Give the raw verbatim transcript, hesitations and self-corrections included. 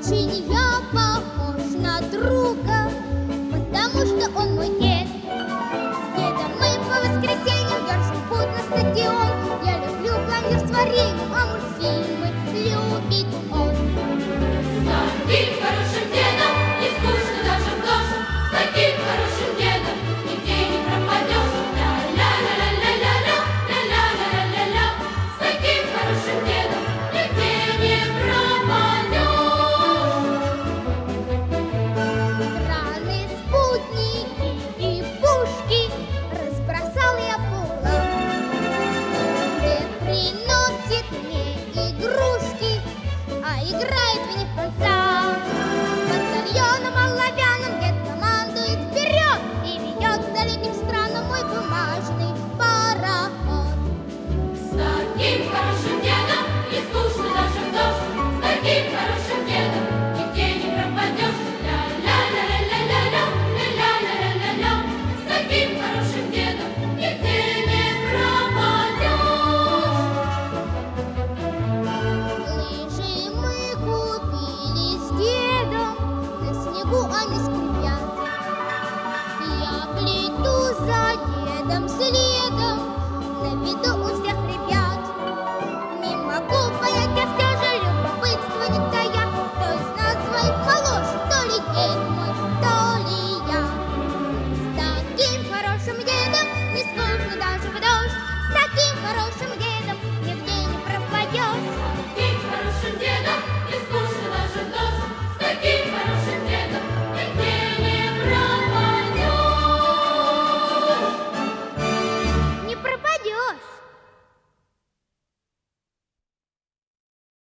Очень я похож на друга, потому что он мой дед. С дедом мы по воскресеньям держим путь на стадион. Я люблю пломбир с вареньем, а мультфильмы любит он. С таким хорошим дедом не скучно даже в дождь. С таким хорошим дедом нигде не пропадешь. Ля-ля-ля-ля-ля-ля, ля-ля-ля-ля-ля. С таким хорошим дедом нигде не пропадешь. Краны, спутники и пушки разбросал я по углам. Дед приносит мне игрушки, а играет в них он сам.